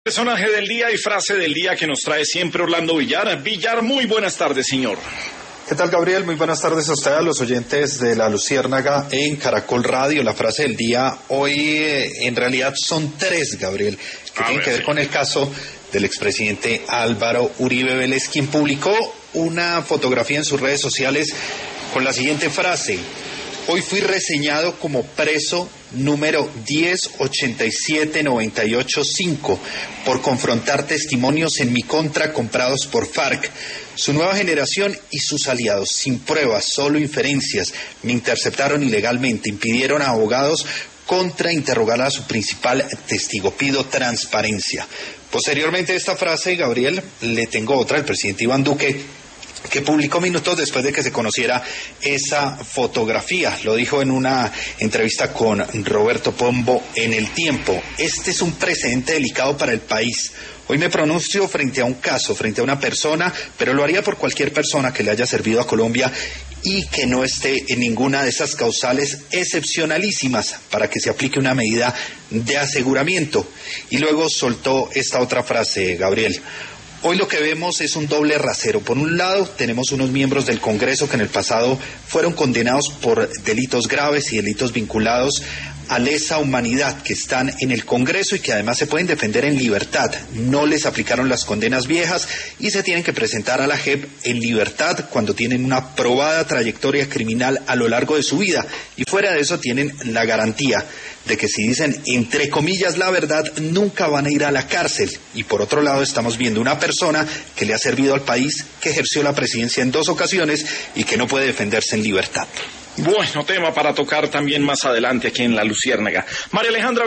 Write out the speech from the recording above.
Personaje del día y frase del día que nos trae siempre Orlando Villar. Villar, muy buenas tardes, señor. ¿Qué tal, Gabriel? Muy buenas tardes a usted, a los oyentes de La Luciérnaga en Caracol Radio. La frase del día hoy en realidad son tres, Gabriel, que tienen que ver con el caso del expresidente Álvaro Uribe Vélez, quien publicó una fotografía en sus redes sociales con la siguiente frase: hoy fui reseñado como preso número 1087985 por confrontar testimonios en mi contra comprados por FARC. Su nueva generación y sus aliados, sin pruebas, solo inferencias, me interceptaron ilegalmente, impidieron a abogados contrainterrogar a su principal testigo. Pido transparencia. Posteriormente a esta frase, Gabriel, le tengo otra, el presidente Iván Duque, que publicó minutos después de que se conociera esa fotografía. Lo dijo en una entrevista con Roberto Pombo en El Tiempo. Este es un precedente delicado para el país. Hoy me pronuncio frente a un caso, frente a una persona, pero lo haría por cualquier persona que le haya servido a Colombia y que no esté en ninguna de esas causales excepcionalísimas para que se aplique una medida de aseguramiento. Y luego soltó esta otra frase, Gabriel. Hoy lo que vemos es un doble rasero. Por un lado, tenemos unos miembros del Congreso que en el pasado fueron condenados por delitos graves y delitos vinculados a lesa humanidad, que están en el Congreso y que además se pueden defender en libertad. No les aplicaron las condenas viejas y se tienen que presentar a la JEP en libertad cuando tienen una probada trayectoria criminal a lo largo de su vida. Y fuera de eso tienen la garantía de que si dicen entre comillas la verdad, nunca van a ir a la cárcel. Y por otro lado estamos viendo una persona que le ha servido al país, que ejerció la presidencia en 2 ocasiones y que no puede defenderse en libertad. Bueno, tema para tocar también más adelante aquí en La Luciérnaga. María Alejandra